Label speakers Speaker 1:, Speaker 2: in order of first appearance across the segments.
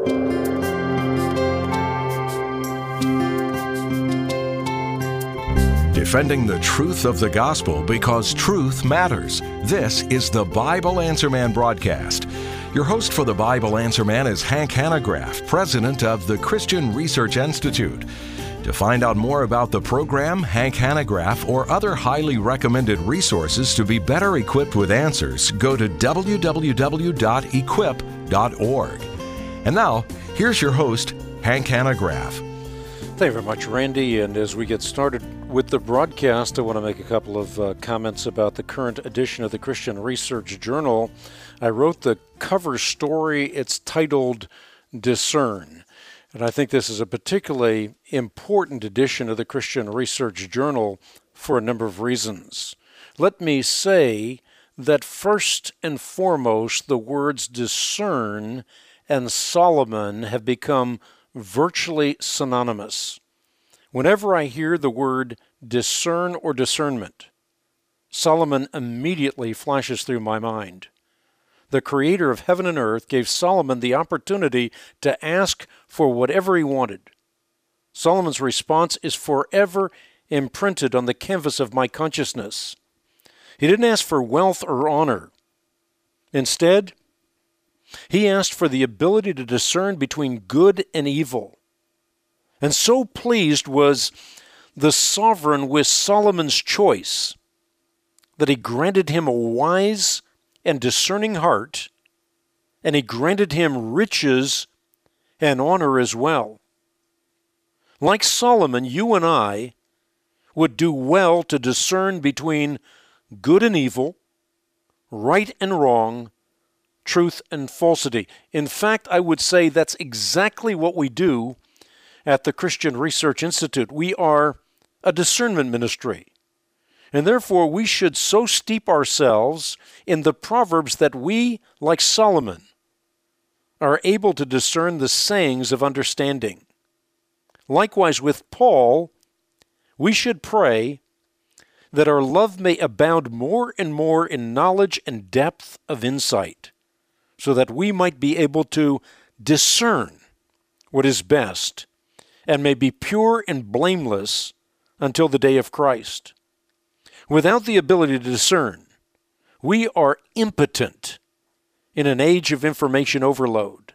Speaker 1: Defending the truth of the gospel because truth matters. This is the Bible Answer Man broadcast. Your host for the Bible Answer Man is Hank Hanegraaff, president of the Christian Research Institute. To find out more about the program, Hank Hanegraaff, or other highly recommended resources to be better equipped with answers, go to www.equip.org. And now, here's your host, Hank Hanegraaff.
Speaker 2: Thank you very much, Randy. And as we get started with the broadcast, I want to make a couple of comments about the current edition of the Christian Research Journal. I wrote the cover story. It's titled Discern. And I think this is a particularly important edition of the Christian Research Journal for a number of reasons. Let me say that first and foremost, the words discern and Solomon have become virtually synonymous. Whenever I hear the word discern or discernment, Solomon immediately flashes through my mind. The creator of heaven and earth gave Solomon the opportunity to ask for whatever he wanted. Solomon's response is forever imprinted on the canvas of my consciousness. He didn't ask for wealth or honor. Instead, he asked for the ability to discern between good and evil. And so pleased was the sovereign with Solomon's choice that he granted him a wise and discerning heart, and he granted him riches and honor as well. Like Solomon, you and I would do well to discern between good and evil, right and wrong, truth and falsity. In fact, I would say that's exactly what we do at the Christian Research Institute. We are a discernment ministry, and therefore we should so steep ourselves in the Proverbs that we, like Solomon, are able to discern the sayings of understanding. Likewise with Paul, we should pray that our love may abound more and more in knowledge and depth of insight, so that we might be able to discern what is best and may be pure and blameless until the day of Christ. Without the ability to discern, we are impotent in an age of information overload.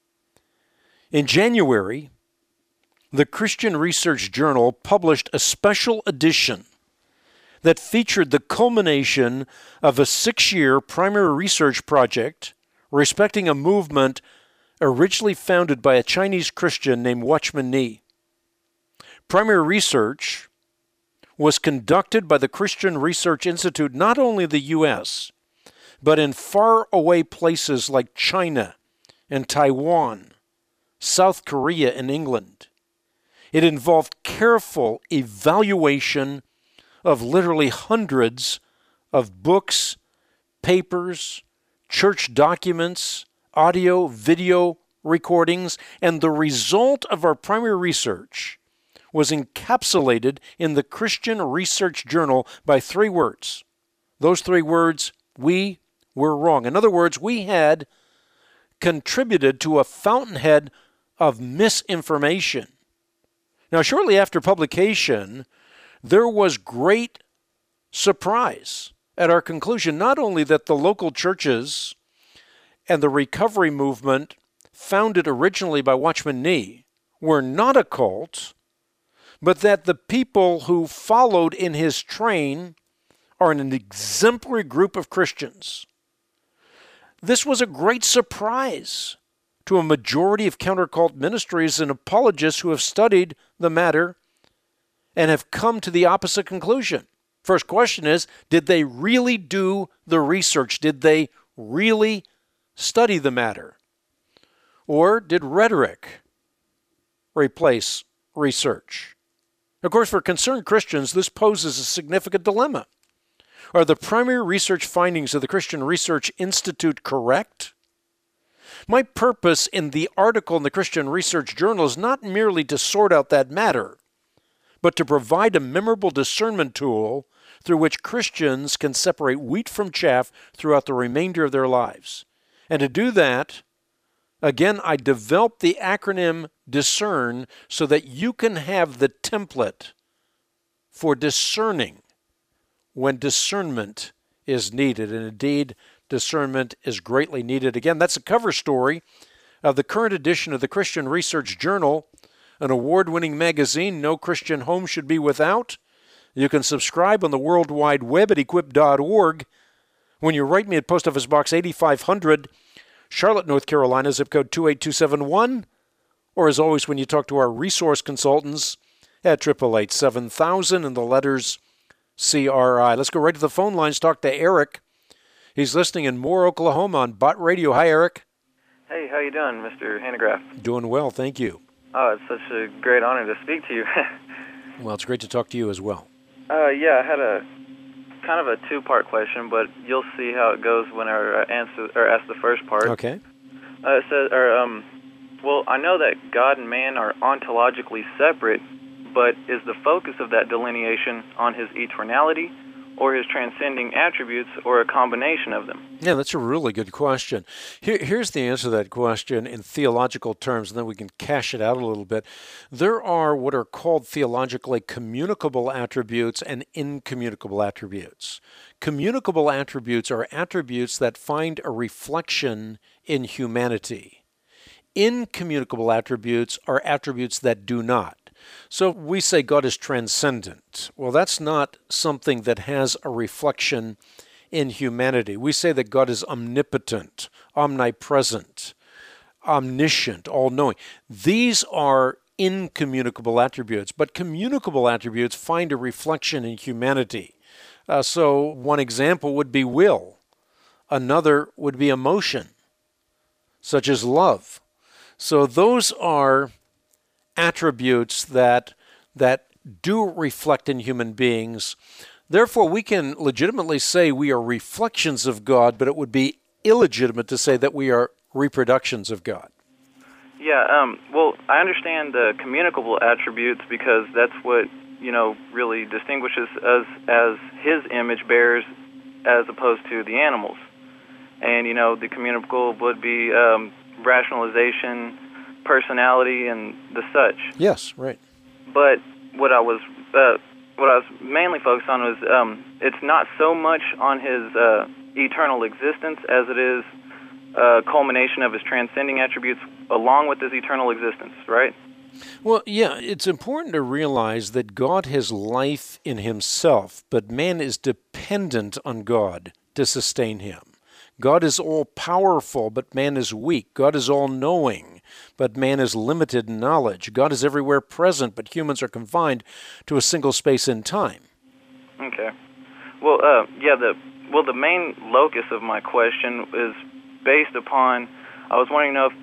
Speaker 2: In January, the Christian Research Journal published a special edition that featured the culmination of a 6-year primary research project respecting a movement originally founded by a Chinese Christian named Watchman Nee. Primary research was conducted by the Christian Research Institute not only in the U.S., but in faraway places like China and Taiwan, South Korea, and England. It involved careful evaluation of literally hundreds of books, papers, church documents, audio, video recordings, and the result of our primary research was encapsulated in the Christian Research Journal by 3 words. Those 3 words, we were wrong. In other words, we had contributed to a fountainhead of misinformation. Now, shortly after publication, there was great surprise at our conclusion, not only that the local churches and the recovery movement founded originally by Watchman Nee were not a cult, but that the people who followed in his train are an exemplary group of Christians. This was a great surprise to a majority of countercult ministries and apologists who have studied the matter and have come to the opposite conclusion. First question is, did they really do the research? Did they really study the matter? Or did rhetoric replace research? Of course, for concerned Christians, this poses a significant dilemma. Are the primary research findings of the Christian Research Institute correct? My purpose in the article in the Christian Research Journal is not merely to sort out that matter, but to provide a memorable discernment tool through which Christians can separate wheat from chaff throughout the remainder of their lives. And to do that, Again, I developed the acronym DISCERN so that you can have the template for discerning when discernment is needed. And indeed, discernment is greatly needed. Again, that's a cover story of the current edition of the Christian Research Journal, an award-winning magazine no Christian home should be without. You can subscribe on the World Wide Web at equip.org. When you write me at Post Office Box 8500, Charlotte, North Carolina, zip code 28271, or as always, when you talk to our resource consultants at 888-7000 and the letters CRI. Let's go right to the phone lines, talk to Eric. He's listening in Moore, Oklahoma on Bott Radio. Hi, Eric.
Speaker 3: Hey, how you doing, Mr. Hanegraaff?
Speaker 2: Doing well, thank you.
Speaker 3: Oh, it's such a great honor to speak to you.
Speaker 2: Well, it's great to talk to you as well.
Speaker 3: Yeah, I had a kind of a two-part question, but you'll see how it goes when I ask the first part.
Speaker 2: Okay.
Speaker 3: It says, well, I know that God and man are ontologically separate, but is the focus of that delineation on his eternality or his transcending attributes or a combination of them?
Speaker 2: Yeah, that's a really good question. Here's the answer to that question in theological terms, and then we can cash it out a little bit. There are what are called theologically communicable attributes and incommunicable attributes. Communicable attributes are attributes that find a reflection in humanity. Incommunicable attributes are attributes that do not. So we say God is transcendent. Well, that's not something that has a reflection in humanity. We say that God is omnipotent, omnipresent, omniscient, all-knowing. These are incommunicable attributes, but communicable attributes find a reflection in humanity. So one example would be will. Another would be emotion, such as love. So those are attributes that do reflect in human beings. Therefore, we can legitimately say we are reflections of God, but it would be illegitimate to say that we are reproductions of God.
Speaker 3: Yeah, well, I understand the communicable attributes because that's what, really distinguishes us as his image bearers as opposed to the animals. And, the communicable would be rationalization, personality, and the such.
Speaker 2: Yes, right.
Speaker 3: But what I was mainly focused on was it's not so much on his eternal existence as it is a culmination of his transcending attributes along with his eternal existence, right?
Speaker 2: Well, yeah, it's important to realize that God has life in himself, but man is dependent on God to sustain him. God is all-powerful, but man is weak. God is all-knowing, but man is limited in knowledge. God is everywhere present, but humans are confined to a single space in time.
Speaker 3: Okay. Well, the main locus of my question is based upon, I was wanting to know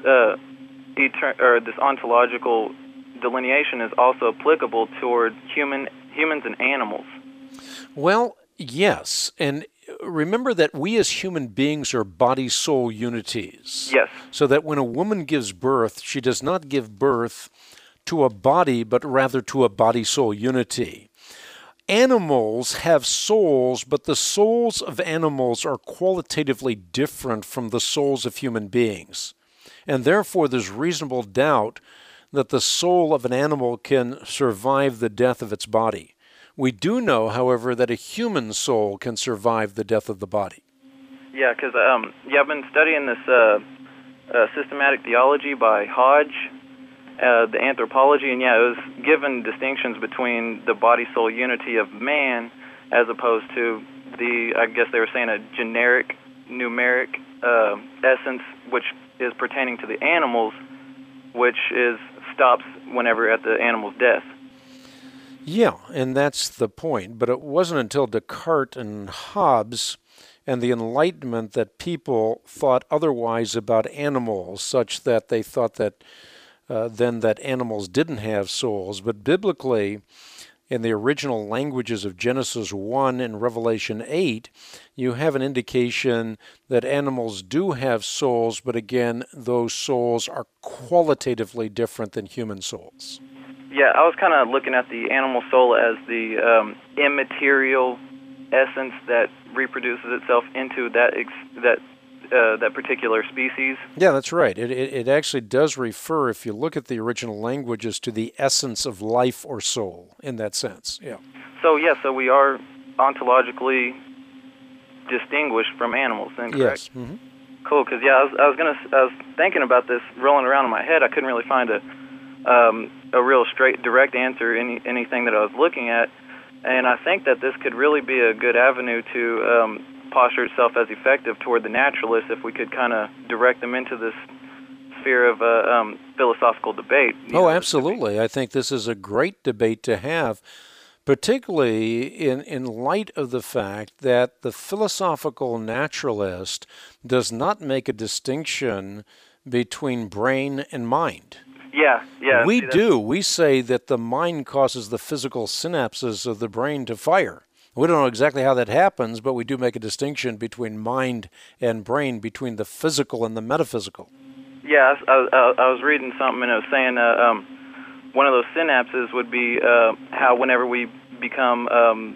Speaker 3: if this ontological delineation is also applicable toward humans and animals.
Speaker 2: Well, yes, and remember that we as human beings are body-soul unities.
Speaker 3: Yes.
Speaker 2: So that when a woman gives birth, she does not give birth to a body, but rather to a body-soul unity. Animals have souls, but the souls of animals are qualitatively different from the souls of human beings. And therefore, there's reasonable doubt that the soul of an animal can survive the death of its body. We do know, however, that a human soul can survive the death of the body.
Speaker 3: Yeah, because I've been studying this systematic theology by Hodge, the anthropology, and it was given distinctions between the body-soul unity of man as opposed to I guess they were saying a generic, numeric essence, which is pertaining to the animals, which stops whenever at the animal's death.
Speaker 2: Yeah, and that's the point. But it wasn't until Descartes and Hobbes and the Enlightenment that people thought otherwise about animals, such that they thought that then that animals didn't have souls. But biblically, in the original languages of Genesis 1 and Revelation 8, you have an indication that animals do have souls, but again, those souls are qualitatively different than human souls.
Speaker 3: Yeah, I was kind of looking at the animal soul as the immaterial essence that reproduces itself into that that particular species.
Speaker 2: Yeah, that's right. It actually does refer, if you look at the original languages, to the essence of life or soul in that sense. Yeah.
Speaker 3: So we are ontologically distinguished from animals, then, correct?
Speaker 2: Yes. Mm-hmm.
Speaker 3: Cool. Because I was thinking about this, rolling around in my head. I couldn't really find a real straight, direct answer anything that I was looking at, and I think that this could really be a good avenue to posture itself as effective toward the naturalists if we could kind of direct them into this sphere of philosophical debate.
Speaker 2: Oh, absolutely. I think this is a great debate to have, particularly in light of the fact that the philosophical naturalist does not make a distinction between brain and mind.
Speaker 3: Yeah.
Speaker 2: We do. We say that the mind causes the physical synapses of the brain to fire. We don't know exactly how that happens, but we do make a distinction between mind and brain, between the physical and the metaphysical.
Speaker 3: Yeah, I was reading something, and it was saying one of those synapses would be how whenever we become,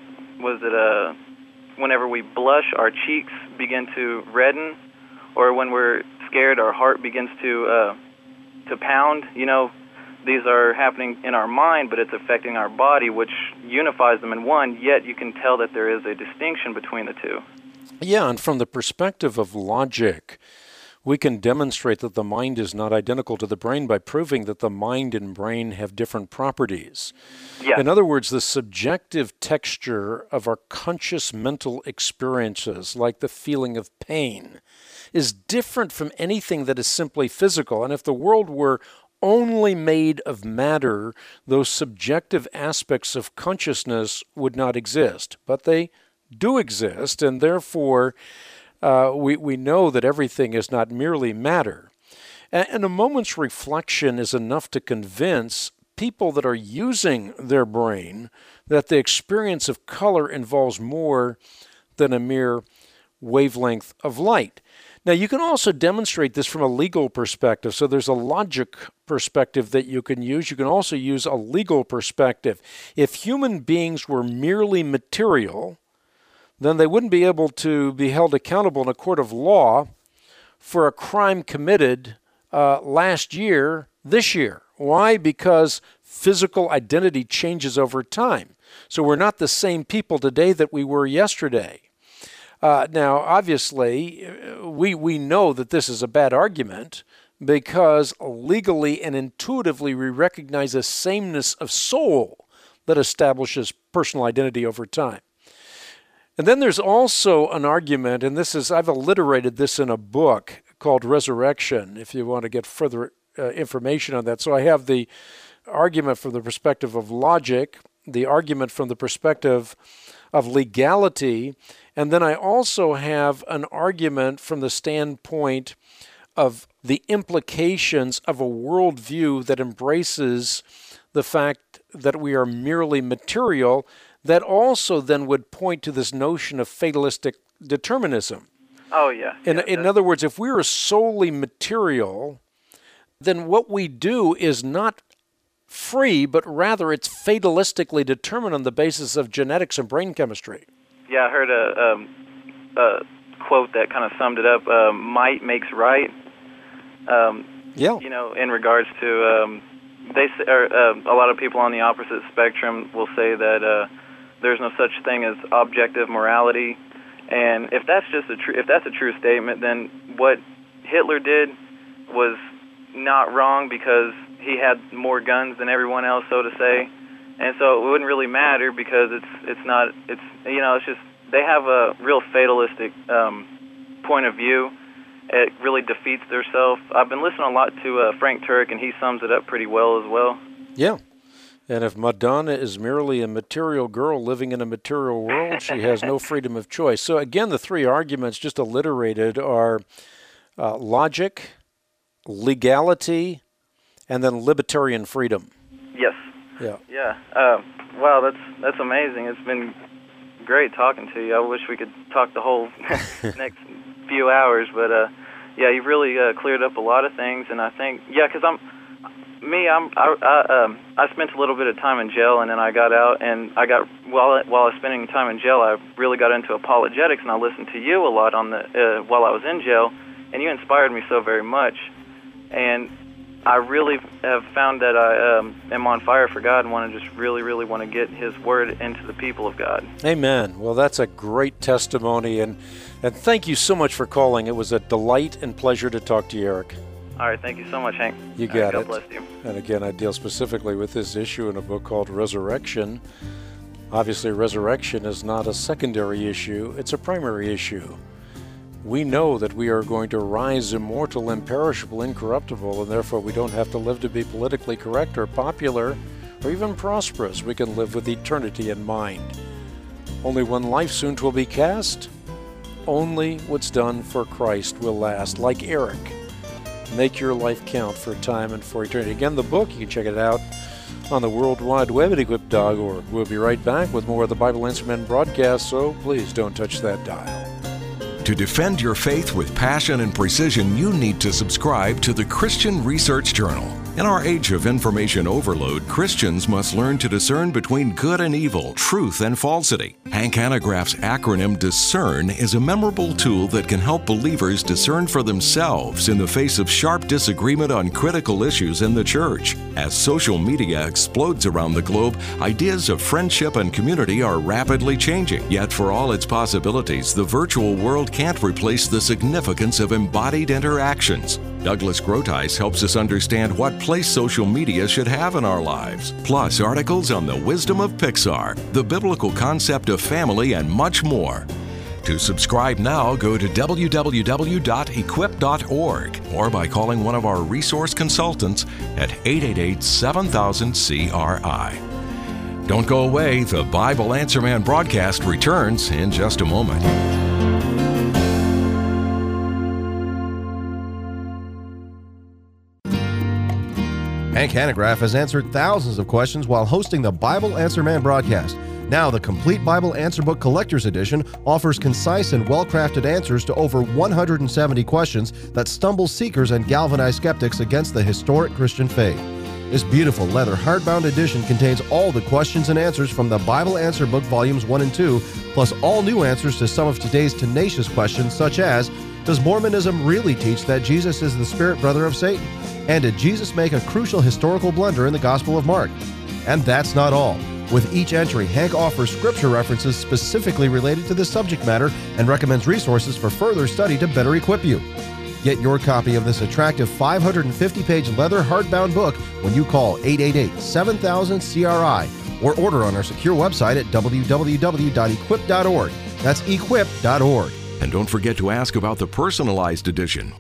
Speaker 3: whenever we blush, our cheeks begin to redden, or when we're scared, our heart begins to pound. These are happening in our mind, but it's affecting our body, which unifies them in one, yet you can tell that there is a distinction between the two.
Speaker 2: Yeah, and from the perspective of logic, we can demonstrate that the mind is not identical to the brain by proving that the mind and brain have different properties.
Speaker 3: Yeah.
Speaker 2: In other words, the subjective texture of our conscious mental experiences, like the feeling of pain, is different from anything that is simply physical. And if the world were only made of matter, those subjective aspects of consciousness would not exist. But they do exist, and therefore we know that everything is not merely matter. And a moment's reflection is enough to convince people that are using their brain that the experience of color involves more than a mere wavelength of light. Now, you can also demonstrate this from a legal perspective. So there's a logic perspective that you can use. You can also use a legal perspective. If human beings were merely material, then they wouldn't be able to be held accountable in a court of law for a crime committed last year, this year. Why? Because physical identity changes over time. So we're not the same people today that we were yesterday. Now, obviously, we know that this is a bad argument because legally and intuitively we recognize a sameness of soul that establishes personal identity over time. And then there's also an argument, and I've alliterated this in a book called Resurrection, if you want to get further information on that. So I have the argument from the perspective of logic, the argument from the perspective of legality, and then I also have an argument from the standpoint of the implications of a worldview that embraces the fact that we are merely material, that also then would point to this notion of fatalistic determinism.
Speaker 3: Oh, yeah.
Speaker 2: In other words, if we are solely material, then what we do is not free, but rather it's fatalistically determined on the basis of genetics and brain chemistry.
Speaker 3: Yeah, I heard a quote that kind of summed it up. Might makes right. In regards to a lot of people on the opposite spectrum will say that there's no such thing as objective morality, and if that's a true statement, then what Hitler did was not wrong because he had more guns than everyone else, so to say. And so it wouldn't really matter because it's just they have a real fatalistic point of view. It really defeats their self. I've been listening a lot to Frank Turek, and he sums it up pretty well as well.
Speaker 2: Yeah. And if Madonna is merely a material girl living in a material world, she has no freedom of choice. So again, the three arguments just alliterated are logic, legality, and then libertarian freedom.
Speaker 3: Yes.
Speaker 2: Yeah.
Speaker 3: Wow, that's amazing. It's been great talking to you. I wish we could talk the whole next few hours, but you've really cleared up a lot of things, and I think, because I spent a little bit of time in jail, and then I got out, and while I was spending time in jail, I really got into apologetics, and I listened to you a lot on while I was in jail, and you inspired me so very much, and I really have found that I am on fire for God and want to just really want to get His Word into the people of God.
Speaker 2: Amen. Well, that's a great testimony, and thank you so much for calling. It was a delight and pleasure to talk to you, Eric.
Speaker 3: All right, thank you so much, Hank.
Speaker 2: You got it.
Speaker 3: God bless you.
Speaker 2: And again, I deal specifically with this issue in a book called Resurrection. Obviously, resurrection is not a secondary issue, it's a primary issue. We know that we are going to rise immortal, imperishable, incorruptible, and therefore we don't have to live to be politically correct or popular or even prosperous. We can live with eternity in mind. Only one life soon 'twill be cast. Only what's done for Christ will last. Like Eric, make your life count for time and for eternity. Again, the book, you can check it out on the World Wide Web at equip.org. We'll be right back with more of the Bible Answer Man broadcast, so please don't touch that dial.
Speaker 1: To defend your faith with passion and precision, you need to subscribe to the Christian Research Journal. In our age of information overload, Christians must learn to discern between good and evil, truth and falsity. Hank Hanegraaff's acronym DISCERN is a memorable tool that can help believers discern for themselves in the face of sharp disagreement on critical issues in the church. As social media explodes around the globe, ideas of friendship and community are rapidly changing. Yet for all its possibilities, the virtual world can't replace the significance of embodied interactions. Douglas Groothuis helps us understand what place social media should have in our lives, plus articles on the wisdom of Pixar, the biblical concept of family, and much more. To subscribe now, go to www.equip.org or by calling one of our resource consultants at 888-7000-CRI. Don't go away. The Bible Answer Man broadcast returns in just a moment.
Speaker 4: Hank Hanegraaff has answered thousands of questions while hosting the Bible Answer Man broadcast. Now, the Complete Bible Answer Book Collector's Edition offers concise and well-crafted answers to over 170 questions that stumble seekers and galvanize skeptics against the historic Christian faith. This beautiful leather hardbound edition contains all the questions and answers from the Bible Answer Book Volumes 1 and 2, plus all new answers to some of today's tenacious questions such as, does Mormonism really teach that Jesus is the spirit brother of Satan? And did Jesus make a crucial historical blunder in the Gospel of Mark? And that's not all. With each entry, Hank offers scripture references specifically related to this subject matter and recommends resources for further study to better equip you. Get your copy of this attractive 550-page leather hardbound book when you call 888-7000-CRI or order on our secure website at www.equip.org. That's equip.org.
Speaker 1: And don't forget to ask about the personalized edition.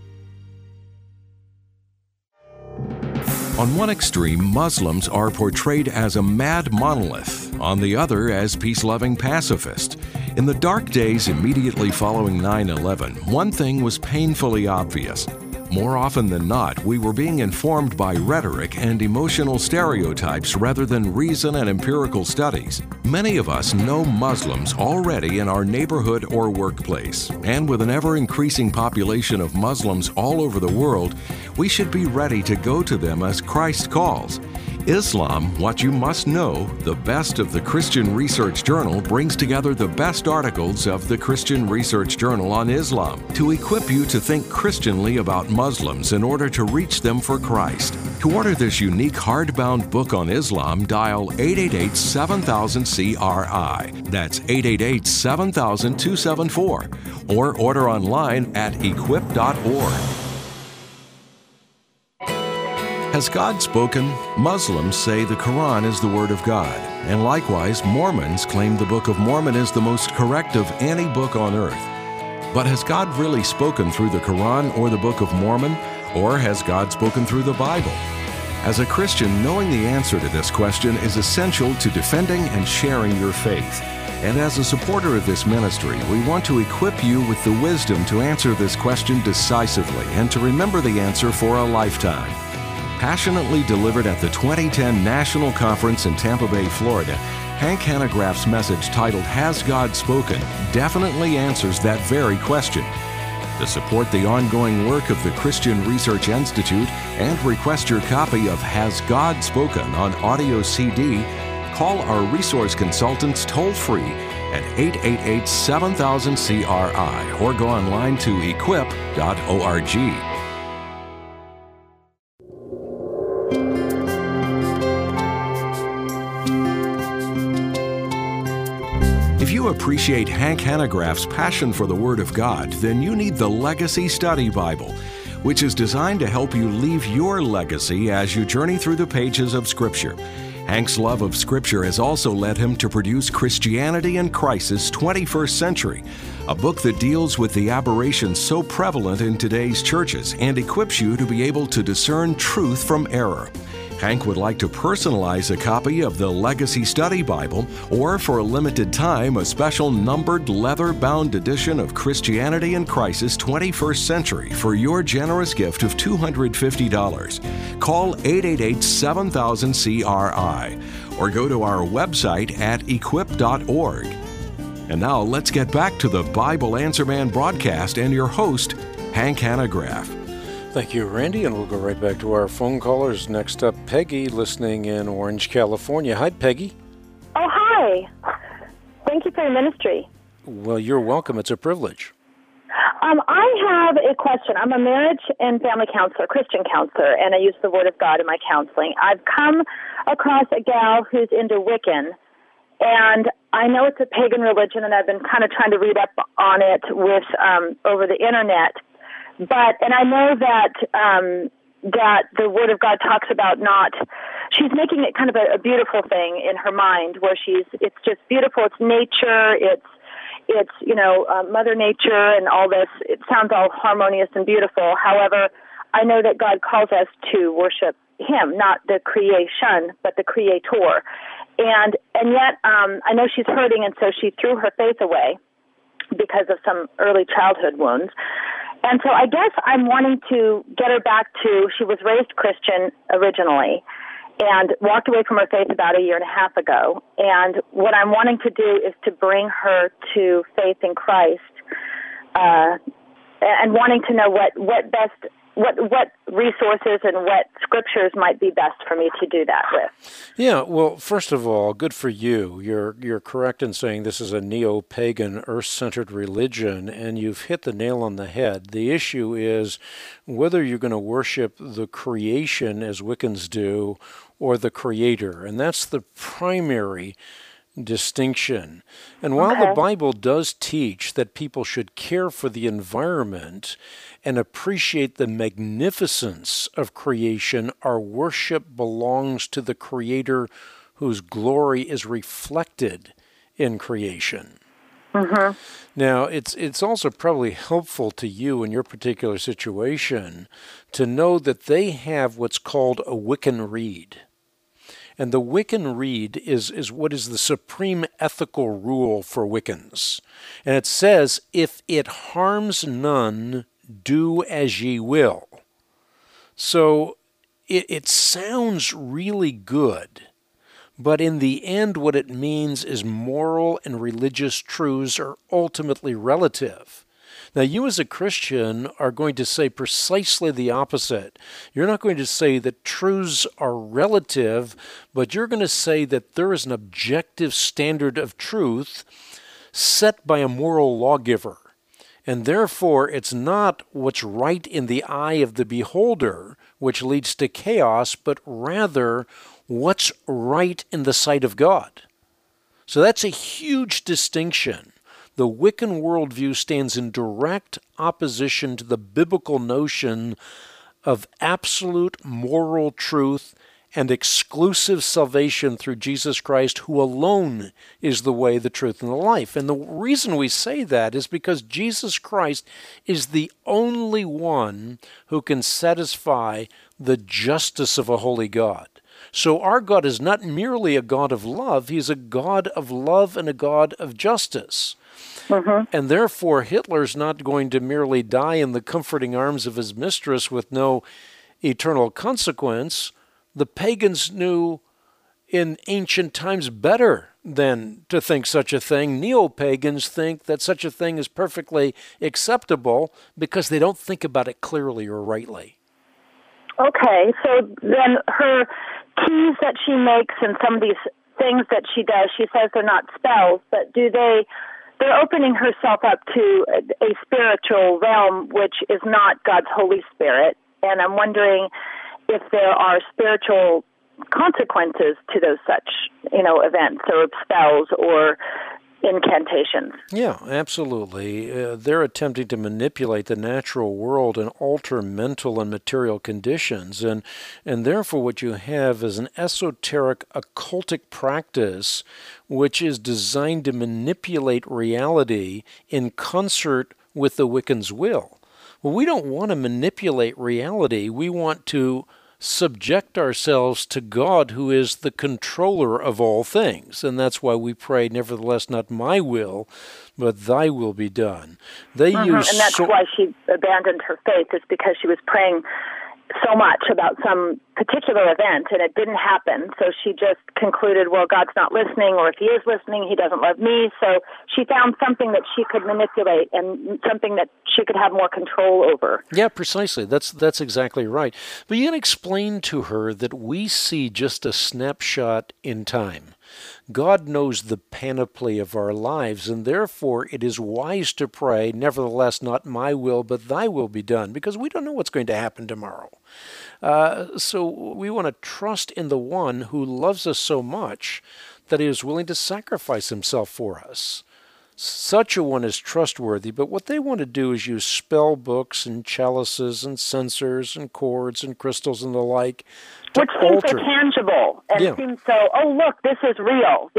Speaker 1: On one extreme, Muslims are portrayed as a mad monolith, on the other as peace-loving pacifists. In the dark days immediately following 9/11, one thing was painfully obvious. More often than not, we were being informed by rhetoric and emotional stereotypes rather than reason and empirical studies. Many of us know Muslims already in our neighborhood or workplace, and with an ever-increasing population of Muslims all over the world, we should be ready to go to them as Christ calls. Islam, What You Must Know, the best of the Christian Research Journal, brings together the best articles of the Christian Research Journal on Islam to equip you to think Christianly about Muslims in order to reach them for Christ. To order this unique hardbound book on Islam, dial 888-7000-CRI. That's 888-7000-274. Or order online at equip.org. Has God spoken? Muslims say the Quran is the Word of God, and likewise Mormons claim the Book of Mormon is the most correct of any book on earth. But has God really spoken through the Quran or the Book of Mormon, or has God spoken through the Bible? As a Christian, knowing the answer to this question is essential to defending and sharing your faith. And as a supporter of this ministry, we want to equip you with the wisdom to answer this question decisively and to remember the answer for a lifetime. Passionately delivered at the 2010 National Conference in Tampa Bay, Florida, Hank Hanegraaff's message titled, Has God Spoken? Definitely answers that very question. To support the ongoing work of the Christian Research Institute and request your copy of Has God Spoken on audio CD, call our resource consultants toll-free at 888-7000-CRI or go online to equip.org. If you appreciate Hank Hanegraaff's passion for the Word of God, then you need the Legacy Study Bible, which is designed to help you leave your legacy as you journey through the pages of Scripture. Hank's love of Scripture has also led him to produce Christianity in Crisis 21st Century, a book that deals with the aberrations so prevalent in today's churches and equips you to be able to discern truth from error. Hank would like to personalize a copy of the Legacy Study Bible, or for a limited time, a special numbered leather-bound edition of Christianity in Crisis 21st Century for your generous gift of $250. Call 888-7000-CRI or go to our website at equip.org. And now let's get back to the Bible Answer Man broadcast and your host, Hank Hanegraaff.
Speaker 2: Thank you, Randy, and we'll go right back to our phone callers. Next up, Peggy, listening in Orange, California. Hi, Peggy.
Speaker 5: Oh, hi. Thank you for your ministry.
Speaker 2: Well, you're welcome. It's a privilege.
Speaker 5: I have a question. I'm a marriage and family counselor, Christian counselor, and I use the Word of God in my counseling. I've come across a gal who's into Wiccan, and I know it's a pagan religion, and I've been kind of trying to read up on it with over the Internet. And I know that that the Word of God talks about she's making it kind of a beautiful thing in her mind, where it's just beautiful. It's nature. It's Mother Nature and all this. It sounds all harmonious and beautiful. However, I know that God calls us to worship Him, not the creation, but the Creator. And yet, I know she's hurting, and so she threw her faith away because of some early childhood wounds. And so I guess I'm wanting to get her back to, she was raised Christian originally and walked away from her faith about 1.5 years ago. And what I'm wanting to do is to bring her to faith in Christ, and wanting to know what resources and what scriptures might be best for me to do that with.
Speaker 2: Yeah, well, first of all, good for you. You're correct in saying this is a neo-pagan, earth-centered religion, and you've hit the nail on the head. The issue is whether you're going to worship the creation, as Wiccans do, or the Creator, and that's the primary distinction. And while the Bible does teach that people should care for the environment and appreciate the magnificence of creation, our worship belongs to the Creator whose glory is reflected in creation. Mm-hmm. Now, it's also probably helpful to you in your particular situation to know that they have what's called a Wiccan Rede. And the Wiccan Rede is what is the supreme ethical rule for Wiccans. And it says, if it harms none, do as ye will. So it sounds really good, but in the end what it means is moral and religious truths are ultimately relative. Now, you as a Christian are going to say precisely the opposite. You're not going to say that truths are relative, but you're going to say that there is an objective standard of truth set by a moral lawgiver. And therefore, it's not what's right in the eye of the beholder, which leads to chaos, but rather what's right in the sight of God. So that's a huge distinction. The Wiccan worldview stands in direct opposition to the biblical notion of absolute moral truth and exclusive salvation through Jesus Christ, who alone is the way, the truth, and the life. And the reason we say that is because Jesus Christ is the only one who can satisfy the justice of a holy God. So our God is not merely a God of love, He's a God of love and a God of justice. Mm-hmm. And therefore, Hitler's not going to merely die in the comforting arms of his mistress with no eternal consequence. The pagans knew in ancient times better than to think such a thing. Neo-pagans think that such a thing is perfectly acceptable because they don't think about it clearly or rightly.
Speaker 5: Okay, so then her keys that she makes and some of these things that she does, she says they're not spells, but they're opening herself up to a spiritual realm which is not God's Holy Spirit. And I'm wondering if there are spiritual consequences to those such, events or spells or incantations.
Speaker 2: Yeah, absolutely. They're attempting to manipulate the natural world and alter mental and material conditions. And therefore what you have is an esoteric occultic practice which is designed to manipulate reality in concert with the Wiccan's will. Well, we don't want to manipulate reality. We want to subject ourselves to God, who is the controller of all things. And that's why we pray, nevertheless, not my will, but thy will be done. They use
Speaker 5: and that's why she abandoned her faith, is because she was praying so much about some particular event, and it didn't happen. So she just concluded, well, God's not listening, or if he is listening, he doesn't love me. So she found something that she could manipulate and something that she could have more control over.
Speaker 2: Yeah, precisely. That's exactly right. But you can explain to her that we see just a snapshot in time. God knows the panoply of our lives, and therefore it is wise to pray, nevertheless, not my will, but thy will be done, because we don't know what's going to happen tomorrow. So we want to trust in the one who loves us so much that he is willing to sacrifice himself for us. Such a one is trustworthy, but what they want to do is use spell books and chalices and censers and cords and crystals and the like,
Speaker 5: which seems so tangible and seems so, oh, look, this is real.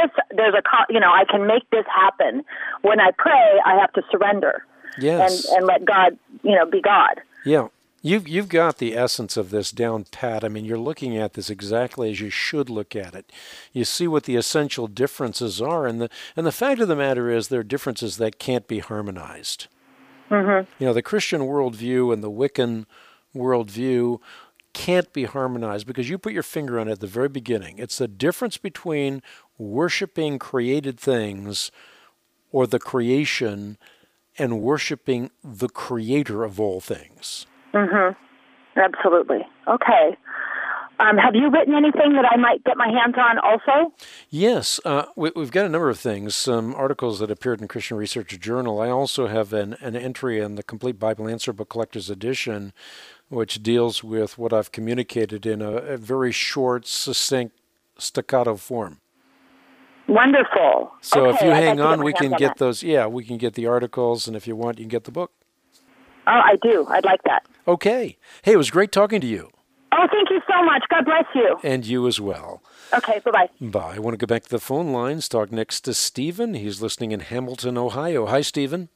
Speaker 5: I can make this happen. When I pray, I have to surrender.
Speaker 2: Yes.
Speaker 5: And let God, be God.
Speaker 2: Yeah. You've got the essence of this down pat. I mean, you're looking at this exactly as you should look at it. You see what the essential differences are, and the fact of the matter is there are differences that can't be harmonized. Mm-hmm. The Christian worldview and the Wiccan worldview can't be harmonized because you put your finger on it at the very beginning. It's the difference between worshiping created things or the creation and worshiping the creator of all things.
Speaker 5: Mm-hmm. Absolutely. Okay. Have you written anything that I might get my hands on also?
Speaker 2: Yes. We've got a number of things, some articles that appeared in Christian Research Journal. I also have an entry in the Complete Bible Answer Book Collector's Edition, which deals with what I've communicated in a very short, succinct, staccato form.
Speaker 5: Wonderful.
Speaker 2: So
Speaker 5: okay,
Speaker 2: if you hang on,
Speaker 5: we
Speaker 2: can get those. Yeah, we can get the articles, and if you want, you can get the book.
Speaker 5: Oh, I do. I'd like that.
Speaker 2: Okay. Hey, it was great talking to you.
Speaker 5: Oh, thank you so much. God bless you.
Speaker 2: And you as well.
Speaker 5: Okay, bye-bye.
Speaker 2: Bye. I want to go back to the phone lines, talk next to Stephen. He's listening in Hamilton, Ohio. Hi, Stephen.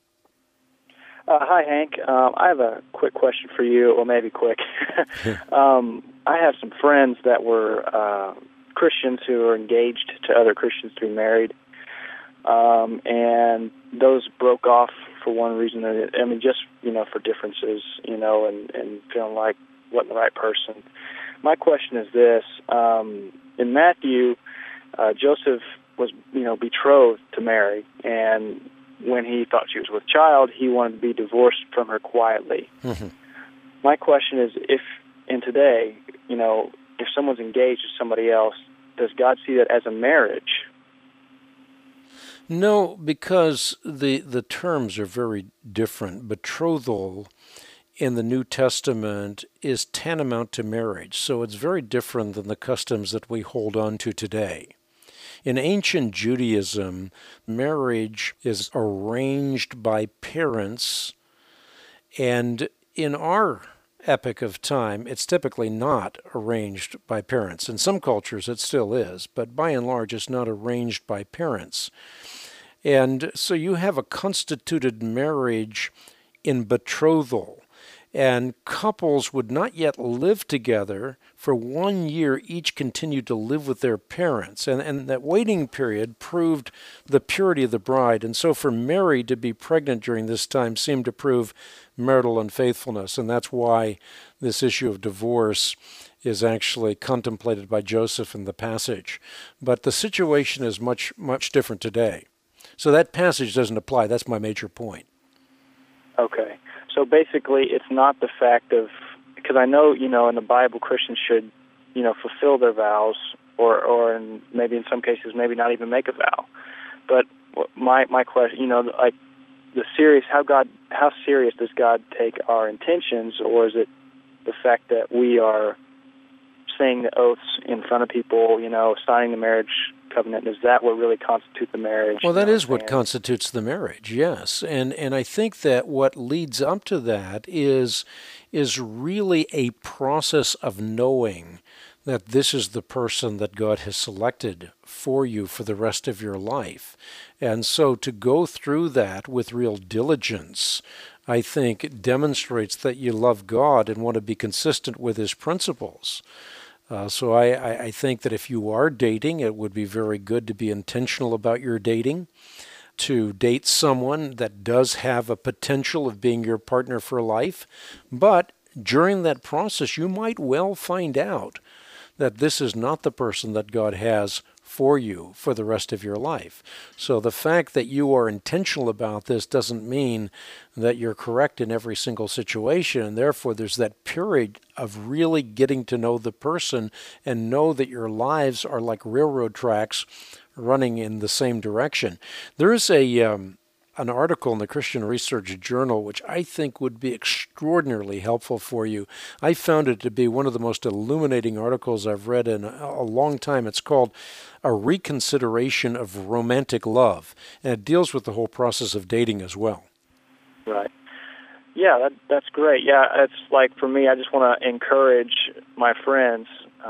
Speaker 6: Hi, Hank. I have a quick question for you, or maybe quick. I have some friends that were Christians who are engaged to other Christians to be married, and those broke off for one reason. Just for differences, and feeling like wasn't the right person. My question is this: in Matthew, Joseph was betrothed to Mary, and when he thought she was with child, he wanted to be divorced from her quietly. Mm-hmm. My question is, if today, if someone's engaged to somebody else, does God see that as a marriage?
Speaker 2: No, because the terms are very different. Betrothal in the New Testament is tantamount to marriage, so it's very different than the customs that we hold on to today. In ancient Judaism, marriage is arranged by parents, and in our epoch of time, it's typically not arranged by parents. In some cultures, it still is, but by and large, it's not arranged by parents. And so you have a constituted marriage in betrothal. and couples would not yet live together. For 1 year, each continued to live with their parents, and that waiting period proved the purity of the bride. And so for Mary to be pregnant during this time seemed to prove marital unfaithfulness, and that's why this issue of divorce is actually contemplated by Joseph in the passage. But the situation is much, much different today. So that passage doesn't apply. That's my major point.
Speaker 6: Okay. So basically, it's not the fact of, because I know, in the Bible, Christians should, fulfill their vows, or maybe in some cases, maybe not even make a vow. But my question, like how serious does God take our intentions, or is it the fact that we are saying the oaths in front of people, signing the marriage covenant? Is that what really constitutes the marriage?
Speaker 2: Well, that is what constitutes the marriage, yes. And I think that what leads up to that is really a process of knowing that this is the person that God has selected for you for the rest of your life. And so to go through that with real diligence, I think, demonstrates that you love God and want to be consistent with His principles. So I think that if you are dating, it would be very good to be intentional about your dating, to date someone that does have a potential of being your partner for life. But during that process, you might well find out that this is not the person that God has for you for the rest of your life. So the fact that you are intentional about this doesn't mean that you're correct in every single situation, and therefore there's that period of really getting to know the person and know that your lives are like railroad tracks running in the same direction. There is an article in the Christian Research Journal which I think would be extraordinarily helpful for you. I found it to be one of the most illuminating articles I've read in a long time. It's called A Reconsideration of Romantic Love, and it deals with the whole process of dating as well.
Speaker 6: Right. Yeah, that's great. Yeah, it's like for me, I just want to encourage my friends.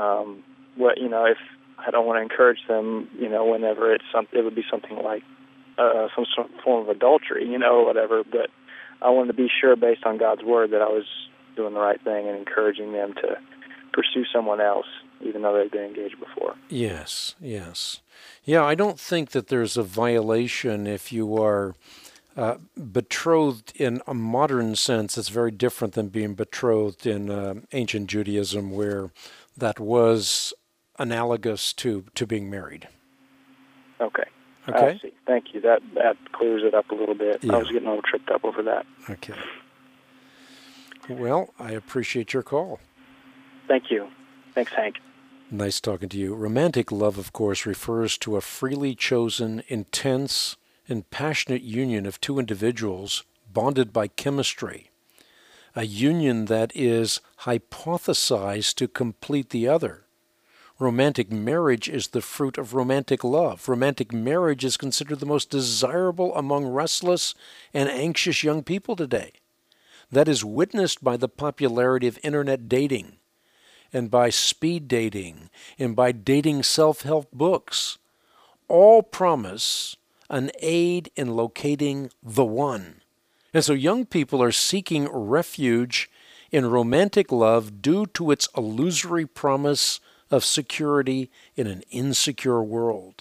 Speaker 6: If I don't want to encourage them, whenever it would be something like some sort of form of adultery, whatever. But I wanted to be sure, based on God's word, that I was doing the right thing and encouraging them to pursue someone else, even though they've been engaged before.
Speaker 2: Yes. Yeah, I don't think that there's a violation if you are betrothed in a modern sense. It's very different than being betrothed in ancient Judaism, where that was analogous to being married.
Speaker 6: Okay.
Speaker 2: Okay.
Speaker 6: I see. Thank you. That clears it up a little bit.
Speaker 2: Yeah.
Speaker 6: I was getting a little tripped up over that.
Speaker 2: Okay. Well, I appreciate your call.
Speaker 6: Thank you. Thanks, Hank.
Speaker 2: Nice talking to you. Romantic love, of course, refers to a freely chosen, intense, and passionate union of two individuals bonded by chemistry, a union that is hypothesized to complete the other. Romantic marriage is the fruit of romantic love. Romantic marriage is considered the most desirable among restless and anxious young people today. That is witnessed by the popularity of internet dating, and by speed dating, and by dating self-help books. All promise an aid in locating the one. And so young people are seeking refuge in romantic love due to its illusory promise of security in an insecure world.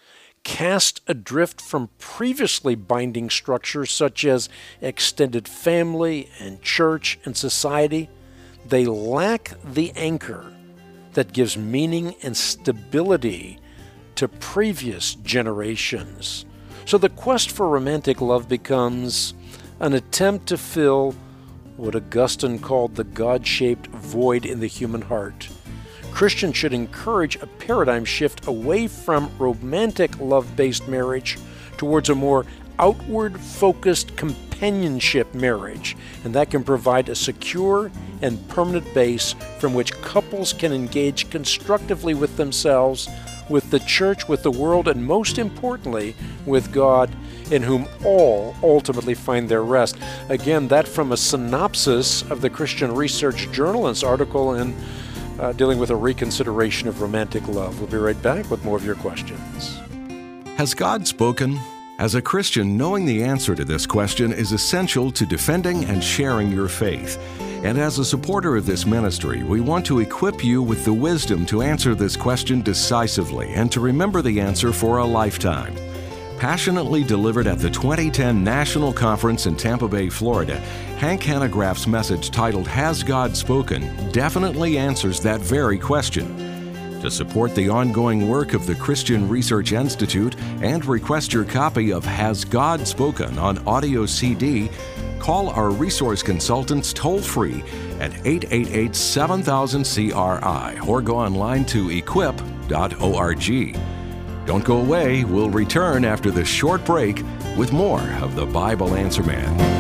Speaker 2: Cast adrift from previously binding structures such as extended family and church and society, they lack the anchor that gives meaning and stability to previous generations. So the quest for romantic love becomes an attempt to fill what Augustine called the God-shaped void in the human heart. Christians should encourage a paradigm shift away from romantic love-based marriage towards a more outward-focused companionship marriage, and that can provide a secure and permanent base from which couples can engage constructively with themselves, with the church, with the world, and most importantly, with God, in whom all ultimately find their rest. Again, that from a synopsis of the Christian Research Journal's article in dealing with a reconsideration of romantic love. We'll be right back with more of your questions.
Speaker 1: Has God spoken? As a Christian, knowing the answer to this question is essential to defending and sharing your faith. And as a supporter of this ministry, we want to equip you with the wisdom to answer this question decisively and to remember the answer for a lifetime. Passionately delivered at the 2010 National Conference in Tampa Bay, Florida, Hank Hanegraaff's message titled Has God Spoken definitely answers that very question. To support the ongoing work of the Christian Research Institute and request your copy of Has God Spoken on audio CD, call our resource consultants toll-free at 888-7000-CRI or go online to equip.org. Don't go away. We'll return after this short break with more of the Bible Answer Man.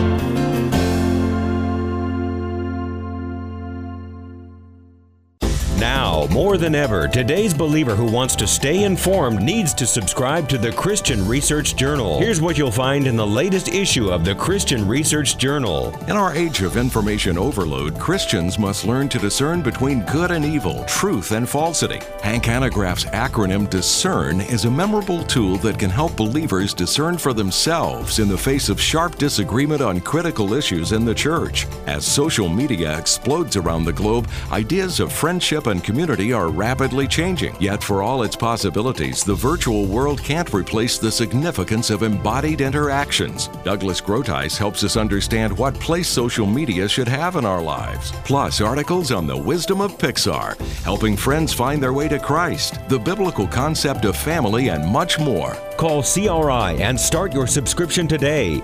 Speaker 7: Now, more than ever, today's believer who wants to stay informed needs to subscribe to the Christian Research Journal. Here's what you'll find in the latest issue of the Christian Research Journal.
Speaker 1: In our age of information overload, Christians must learn to discern between good and evil, truth and falsity. Hank Hanegraaff's acronym DISCERN is a memorable tool that can help believers discern for themselves in the face of sharp disagreement on critical issues in the church. As social media explodes around the globe, ideas of friendship and community are rapidly changing. Yet for all its possibilities, the virtual world can't replace the significance of embodied interactions. Douglas Groothuis helps us understand what place social media should have in our lives. Plus, articles on the wisdom of Pixar, helping friends find their way to Christ, the biblical concept of family, and much more.
Speaker 7: Call CRI and start your subscription today.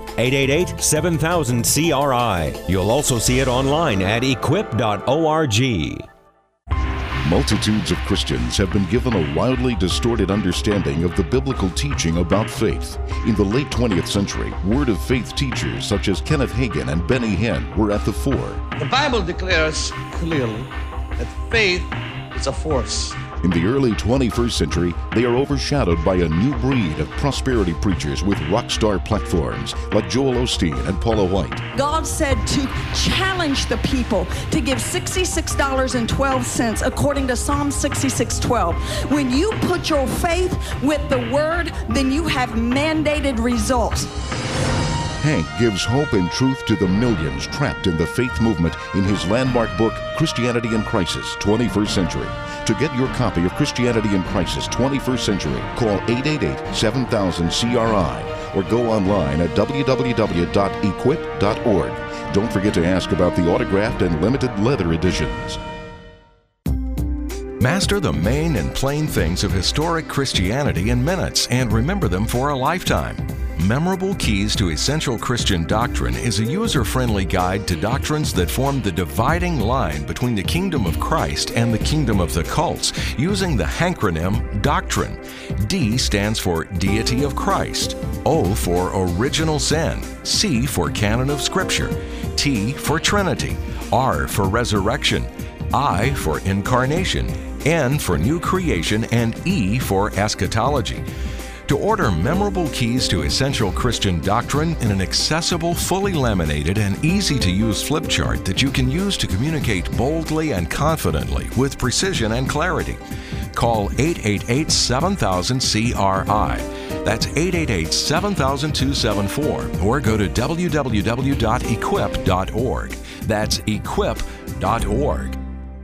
Speaker 7: 888-7000-CRI. You'll also see it online at equip.org.
Speaker 8: Multitudes of Christians have been given a wildly distorted understanding of the biblical teaching about faith. In the late 20th century, Word of Faith teachers such as Kenneth Hagin and Benny Hinn were at the fore.
Speaker 9: The Bible declares clearly that faith is a force.
Speaker 8: In the early 21st century, they are overshadowed by a new breed of prosperity preachers with rock star platforms like Joel Osteen and Paula White.
Speaker 10: God said to challenge the people to give $66.12 according to Psalm 66:12. When you put your faith with the Word, then you have mandated results.
Speaker 8: Hank gives hope and truth to the millions trapped in the faith movement in his landmark book, Christianity in Crisis, 21st Century. To get your copy of Christianity in Crisis, 21st Century, call 888-7000-CRI or go online at www.equip.org. Don't forget to ask about the autographed and limited leather editions.
Speaker 1: Master the main and plain things of historic Christianity in minutes and remember them for a lifetime. Memorable Keys to Essential Christian Doctrine is a user-friendly guide to doctrines that form the dividing line between the kingdom of Christ and the kingdom of the cults, using the hankronym Doctrine. D stands for Deity of Christ, O for Original Sin, C for Canon of Scripture, T for Trinity, R for Resurrection, I for Incarnation, N for New Creation, and E for Eschatology. To order Memorable Keys to Essential Christian Doctrine in an accessible, fully laminated, and easy-to-use flip chart that you can use to communicate boldly and confidently with precision and clarity, call 888-7000-CRI. That's 888-7000-274, or go to www.equip.org. That's equip.org.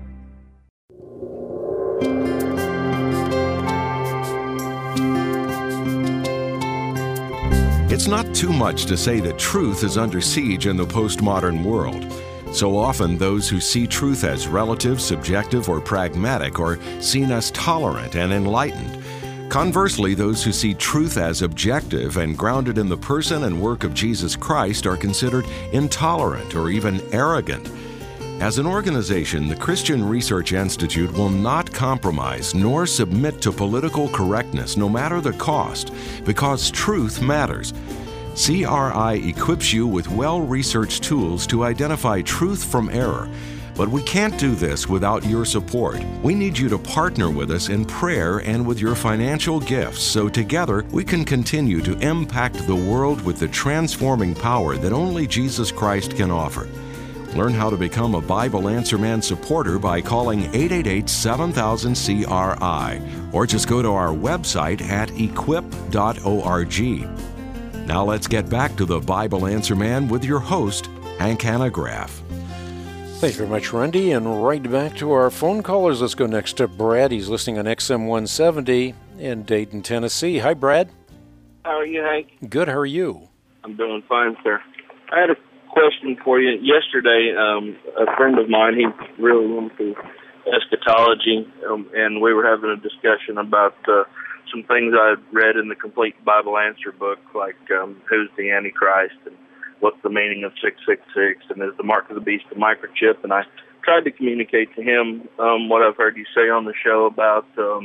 Speaker 1: It's not too much to say that truth is under siege in the postmodern world. So often, those who see truth as relative, subjective, or pragmatic are seen as tolerant and enlightened. Conversely, those who see truth as objective and grounded in the person and work of Jesus Christ are considered intolerant or even arrogant. As an organization, the Christian Research Institute will not compromise nor submit to political correctness, no matter the cost, because truth matters. CRI equips you with well-researched tools to identify truth from error, but we can't do this without your support. We need you to partner with us in prayer and with your financial gifts, so together we can continue to impact the world with the transforming power that only Jesus Christ can offer. Learn how to become a Bible Answer Man supporter by calling 888-7000-CRI or just go to our website at equip.org. Now let's get back to the Bible Answer Man with your host, Hank Hanegraaff.
Speaker 2: Thank you very much, Randy. And right back to our phone callers. Let's go next to Brad. He's listening on XM 170 in Dayton, Tennessee. Hi, Brad.
Speaker 11: How are you, Hank?
Speaker 2: Good. How are you?
Speaker 11: I'm doing fine, sir. I had a question for you. Yesterday, a friend of mine, he's really into eschatology, and we were having a discussion about some things I had read in the Complete Bible Answer book, like who's the Antichrist and what's the meaning of 666, and is the mark of the beast a microchip? And I tried to communicate to him what I've heard you say on the show about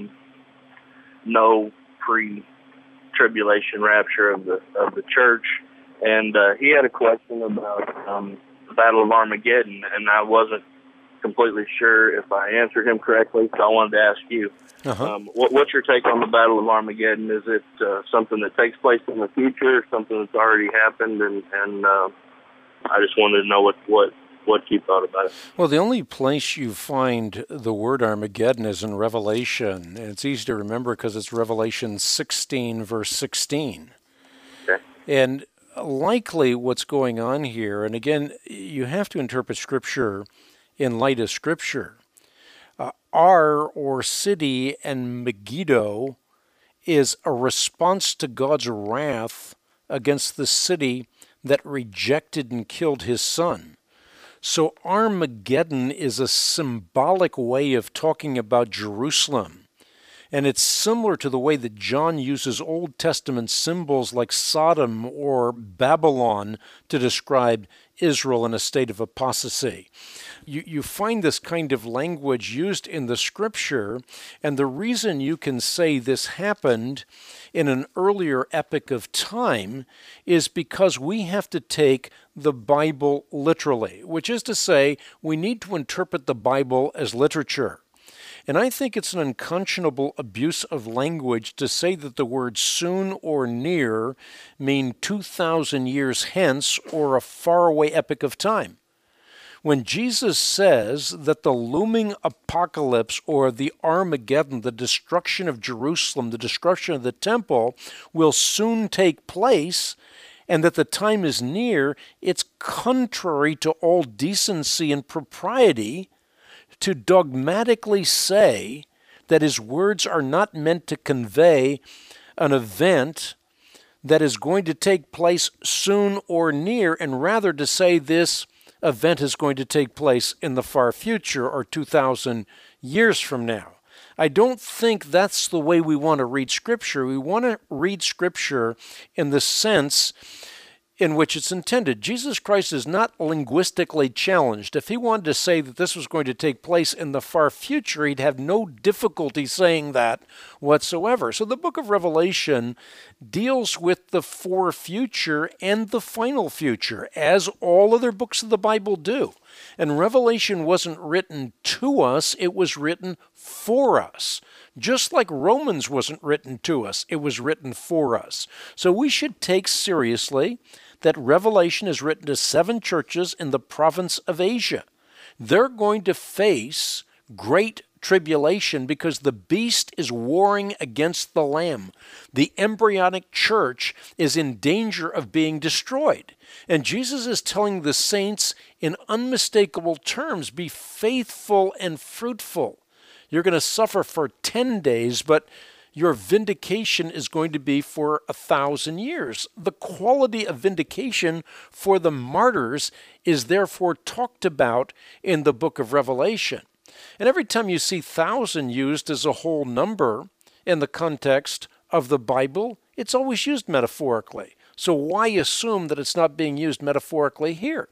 Speaker 11: no pre-tribulation rapture of the church, and he had a question about the Battle of Armageddon, and I wasn't completely sure if I answered him correctly, so I wanted to ask you. What's your take on the Battle of Armageddon? Is it something that takes place in the future, something that's already happened? And I just wanted to know what you thought about it.
Speaker 2: Well, the only place you find the word Armageddon is in Revelation. And it's easy to remember because it's Revelation 16, verse 16.
Speaker 11: Okay.
Speaker 2: And likely what's going on here, and again, you have to interpret Scripture in light of Scripture. Ar, or city, and Megiddo is a response to God's wrath against the city that rejected and killed his son. So Armageddon is a symbolic way of talking about Jerusalem. And it's similar to the way that John uses Old Testament symbols like Sodom or Babylon to describe Israel in a state of apostasy. You find this kind of language used in the Scripture, and the reason you can say this happened in an earlier epoch of time is because we have to take the Bible literally, which is to say, we need to interpret the Bible as literature. And I think it's an unconscionable abuse of language to say that the words soon or near mean 2,000 years hence or a faraway epoch of time. When Jesus says that the looming apocalypse or the Armageddon, the destruction of Jerusalem, the destruction of the temple, will soon take place and that the time is near, it's contrary to all decency and propriety to dogmatically say that his words are not meant to convey an event that is going to take place soon or near, and rather to say this event is going to take place in the far future or 2,000 years from now. I don't think that's the way we want to read Scripture. We want to read Scripture in the sense in which it's intended. Jesus Christ is not linguistically challenged. If he wanted to say that this was going to take place in the far future, he'd have no difficulty saying that whatsoever. So the book of Revelation deals with the fore future and the final future, as all other books of the Bible do. And Revelation wasn't written to us, it was written for us. Just like Romans wasn't written to us, it was written for us. So we should take seriously that Revelation is written to 7 churches in the province of Asia. They're going to face great tribulation because the beast is warring against the Lamb. The embryonic church is in danger of being destroyed. And Jesus is telling the saints in unmistakable terms, be faithful and fruitful. You're going to suffer for 10 days, but your vindication is going to be for 1,000 years. The quality of vindication for the martyrs is therefore talked about in the book of Revelation. And every time you see 1,000 used as a whole number in the context of the Bible, it's always used metaphorically. So why assume that it's not being used metaphorically here?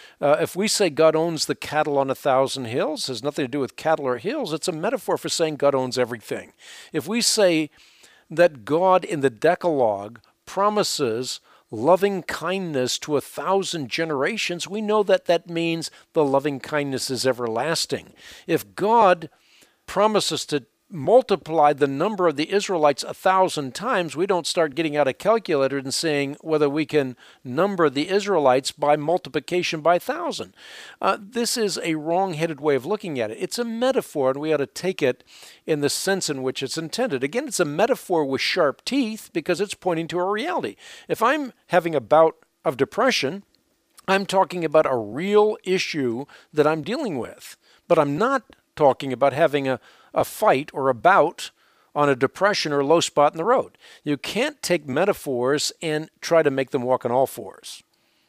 Speaker 2: If we say God owns the cattle on 1,000 hills, it has nothing to do with cattle or hills. It's a metaphor for saying God owns everything. If we say that God in the Decalogue promises loving kindness to 1,000 generations, we know that that means the loving kindness is everlasting. If God promises to multiply the number of the Israelites 1,000 times, we don't start getting out a calculator and saying whether we can number the Israelites by multiplication by 1,000. This is a wrong-headed way of looking at it. It's a metaphor, and we ought to take it in the sense in which it's intended. Again, it's a metaphor with sharp teeth because it's pointing to a reality. If I'm having a bout of depression, I'm talking about a real issue that I'm dealing with. But I'm not talking about having a fight or a bout on a depression or low spot in the road. You can't take metaphors and try to make them walk on all fours.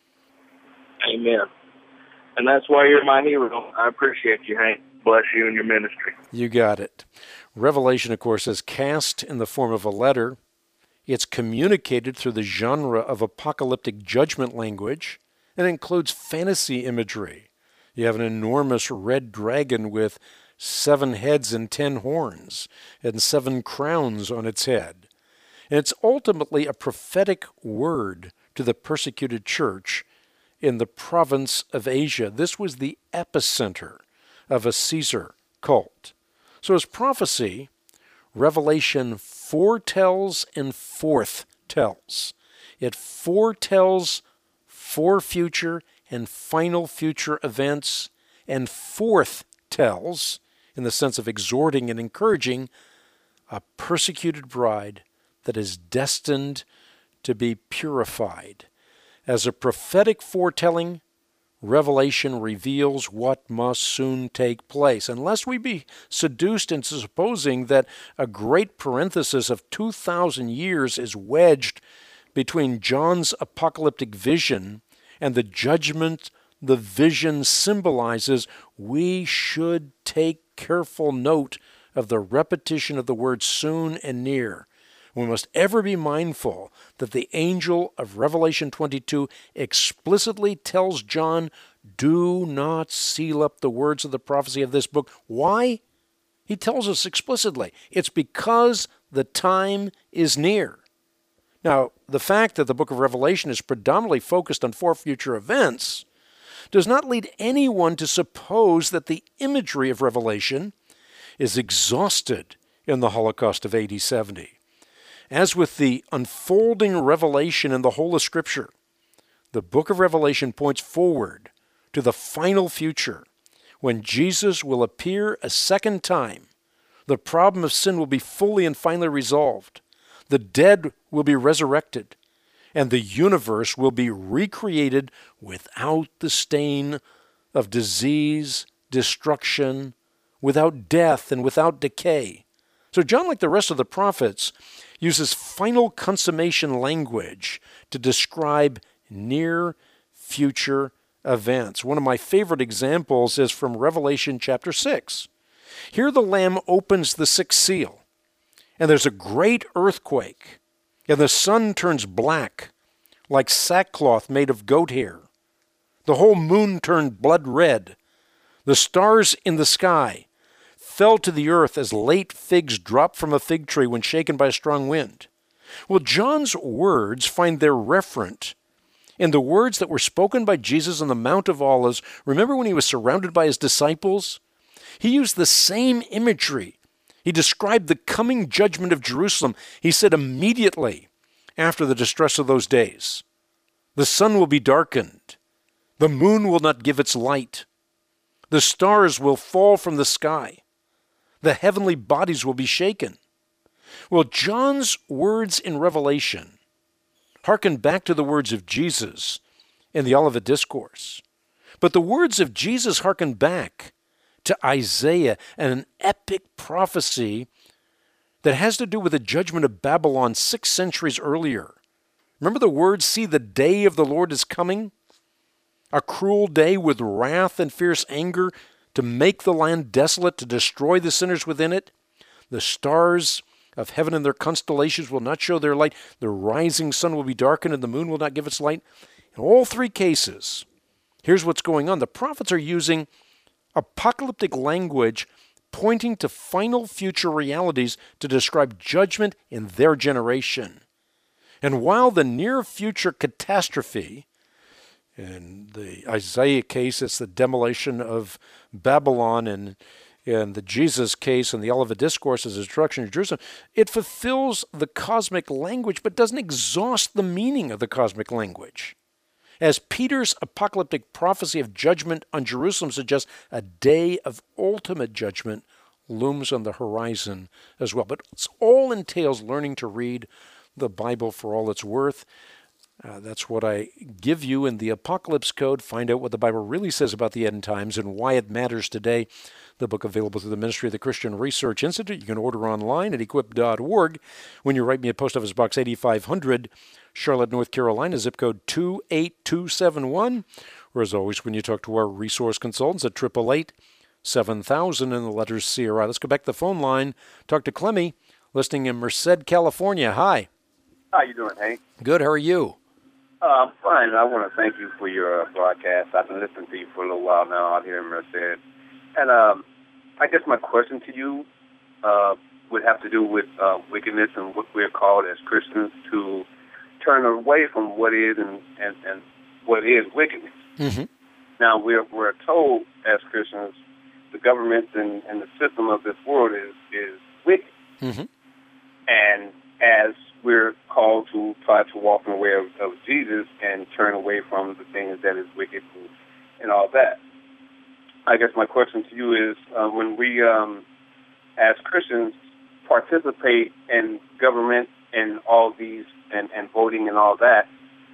Speaker 11: Amen. And that's why you're my hero. I appreciate you, Hank. Bless you and your ministry.
Speaker 2: You got it. Revelation, of course, is cast in the form of a letter. It's communicated through the genre of apocalyptic judgment language and includes fantasy imagery. You have an enormous red dragon with 7 heads and 10 horns and 7 crowns on its head. And it's ultimately a prophetic word to the persecuted church in the province of Asia. This was the epicenter of a Caesar cult. So as prophecy, Revelation foretells and forthtells. It foretells for future and final future events, and forthtells, in the sense of exhorting and encouraging, a persecuted bride that is destined to be purified. As a prophetic foretelling, Revelation reveals what must soon take place. Unless we be seduced into supposing that a great parenthesis of 2,000 years is wedged between John's apocalyptic vision and the judgment the vision symbolizes, we should take careful note of the repetition of the words soon and near. We must ever be mindful that the angel of Revelation 22 explicitly tells John, do not seal up the words of the prophecy of this book. Why? He tells us explicitly, it's because the time is near. Now, the fact that the book of Revelation is predominantly focused on 4 future events does not lead anyone to suppose that the imagery of Revelation is exhausted in the Holocaust of AD 70. As with the unfolding revelation in the whole of Scripture, the book of Revelation points forward to the final future when Jesus will appear a second time. The problem of sin will be fully and finally resolved. The dead will be resurrected, and the universe will be recreated without the stain of disease, destruction, without death, and without decay. So John, like the rest of the prophets, uses final consummation language to describe near future events. One of my favorite examples is from Revelation chapter 6. Here the Lamb opens the 6th seal, and there's a great earthquake, and the sun turns black like sackcloth made of goat hair. The whole moon turned blood red. The stars in the sky fell to the earth as late figs drop from a fig tree when shaken by a strong wind. Well, John's words find their referent in the words that were spoken by Jesus on the Mount of Olives. Remember when he was surrounded by his disciples? He used the same imagery. He described the coming judgment of Jerusalem. He said, immediately after the distress of those days, the sun will be darkened. The moon will not give its light. The stars will fall from the sky. The heavenly bodies will be shaken. Well, John's words in Revelation hearken back to the words of Jesus in the Olivet Discourse. But the words of Jesus hearken back to Isaiah and an epic prophecy that has to do with the judgment of Babylon 6 centuries earlier. Remember the words, see, the day of the Lord is coming? A cruel day with wrath and fierce anger to make the land desolate, to destroy the sinners within it. The stars of heaven and their constellations will not show their light. The rising sun will be darkened and the moon will not give its light. In all 3 cases, here's what's going on. The prophets are using apocalyptic language pointing to final future realities to describe judgment in their generation. And while the near future catastrophe, in the Isaiah case, it's the demolition of Babylon, and in the Jesus case in the Olivet Discourse is the destruction of Jerusalem, it fulfills the cosmic language but doesn't exhaust the meaning of the cosmic language. As Peter's apocalyptic prophecy of judgment on Jerusalem suggests, a day of ultimate judgment looms on the horizon as well. But it all entails learning to read the Bible for all it's worth. That's what I give you in the Apocalypse Code. Find out what the Bible really says about the end times and why it matters today. The book available through the Ministry of the Christian Research Institute. You can order online at equip.org. When you write me at Post Office Box 8500, Charlotte, North Carolina, zip code 28271. Or as always, when you talk to our resource consultants at 888-7000 in the letters CRI. Let's go back to the phone line. Talk to Clemmy, listening in Merced, California. Hi.
Speaker 12: How you doing, Hank?
Speaker 2: Good. How are you?
Speaker 12: Fine. I want to thank you for your broadcast. I've been listening to you for a little while now out here in Merced. And I guess my question to you would have to do with wickedness and what we're called as Christians to turn away from what is and what is wickedness.
Speaker 2: Mm-hmm.
Speaker 12: Now, we're told as Christians the government and the system of this world is wicked.
Speaker 2: Mm-hmm.
Speaker 12: And as we're called to try to walk in the way of Jesus and turn away from the things that is wicked and all that. I guess my question to you is, when we, as Christians, participate in government and all these, and voting and all that,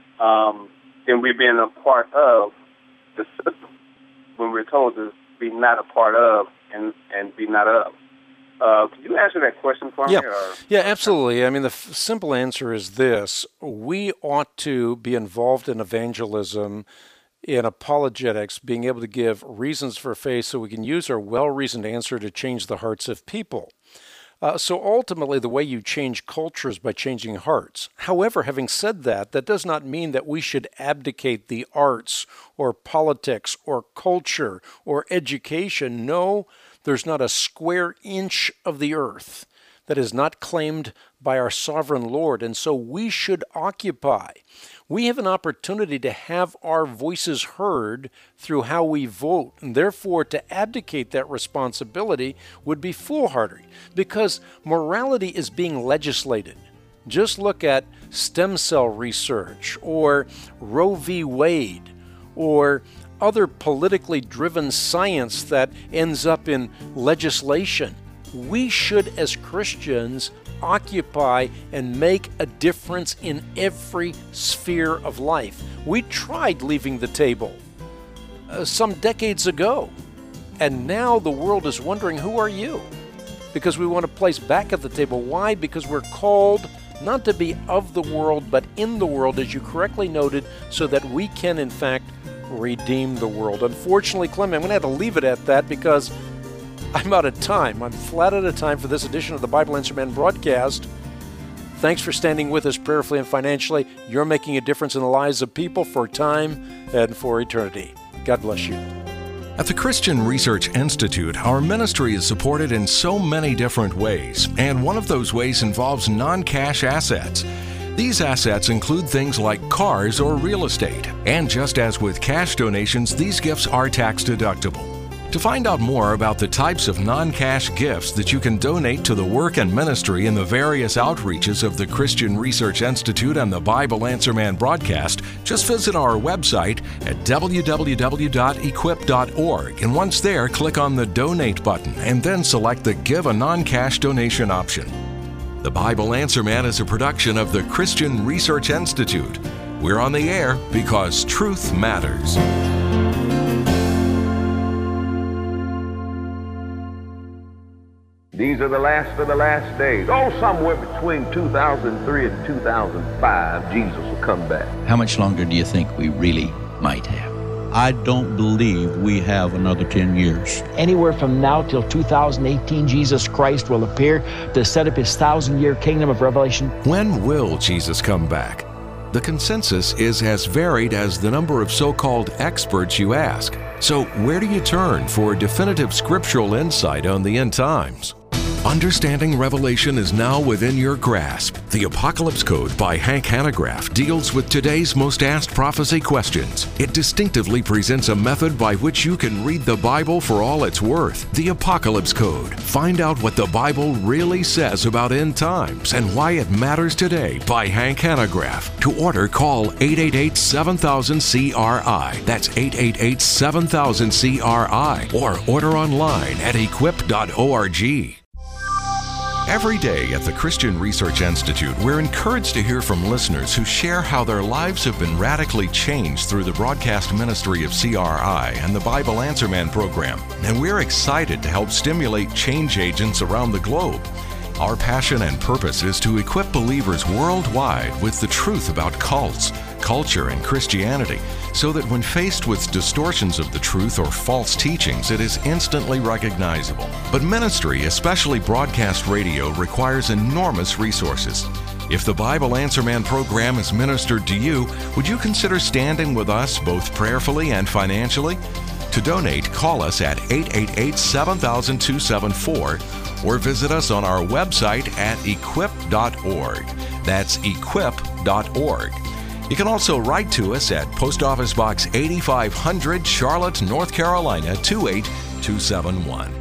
Speaker 12: then we're being a part of the system when we're told to be not a part of and be not of. Could you answer that question for me?
Speaker 2: Yeah, absolutely. I mean, the simple answer is this. We ought to be involved in evangelism, in apologetics, being able to give reasons for faith so we can use our well-reasoned answer to change the hearts of people. So ultimately, the way you change culture is by changing hearts. However, having said that, that does not mean that we should abdicate the arts or politics or culture or education. No, there's not a square inch of the earth that is not claimed by our sovereign Lord, and so we should occupy. We have an opportunity to have our voices heard through how we vote, and therefore to abdicate that responsibility would be foolhardy, because morality is being legislated. Just look at stem cell research, or Roe v. Wade, or other politically driven science that ends up in legislation. We should, as Christians, occupy and make a difference in every sphere of life. We tried leaving the table some decades ago, and now the world is wondering, who are you? Because we want to place back at the table. Why? Because we're called not to be of the world, but in the world, as you correctly noted, so that we can, in fact, redeem the world. Unfortunately, Clem, I'm going to have to leave it at that because I'm out of time. I'm flat out of time for this edition of the Bible Answer Man broadcast. Thanks for standing with us prayerfully and financially. You're making a difference in the lives of people for time and for eternity. God bless you.
Speaker 1: At the Christian Research Institute, our ministry is supported in so many different ways, and one of those ways involves non-cash assets. These assets include things like cars or real estate, and just as with cash donations, these gifts are tax deductible. To find out more about the types of non-cash gifts that you can donate to the work and ministry in the various outreaches of the Christian Research Institute and the Bible Answer Man broadcast, just visit our website at www.equip.org, and once there, click on the Donate button and then select the Give a Non-Cash Donation option. The Bible Answer Man is a production of the Christian Research Institute. We're on the air because truth matters.
Speaker 13: These are the last of the last days. Oh, somewhere between 2003 and 2005, Jesus will come back.
Speaker 14: How much longer do you think we really might have? I don't believe we have another 10 years.
Speaker 15: Anywhere from now till 2018, Jesus Christ will appear to set up his 1,000-year kingdom of Revelation.
Speaker 1: When will Jesus come back? The consensus is as varied as the number of so-called experts you ask. So where do you turn for definitive scriptural insight on the end times? Understanding Revelation is now within your grasp. The Apocalypse Code by Hank Hanegraaff deals with today's most asked prophecy questions. It distinctively presents a method by which you can read the Bible for all it's worth. The Apocalypse Code. Find out what the Bible really says about end times and why it matters today by Hank Hanegraaff. To order, call 888-7000-CRI. That's 888-7000-CRI. Or order online at equip.org. Every day at the Christian Research Institute, we're encouraged to hear from listeners who share how their lives have been radically changed through the broadcast ministry of CRI and the Bible Answer Man program. And we're excited to help stimulate change agents around the globe. Our passion and purpose is to equip believers worldwide with the truth about cults, culture, and Christianity, so that when faced with distortions of the truth or false teachings, it is instantly recognizable. But ministry, especially broadcast radio, requires enormous resources. If the Bible Answer Man program is ministered to you, would you consider standing with us both prayerfully and financially? To donate, call us at 888-7000-274 or visit us on our website at equip.org. That's equip.org. You can also write to us at Post Office Box 8500, Charlotte, North Carolina 28271.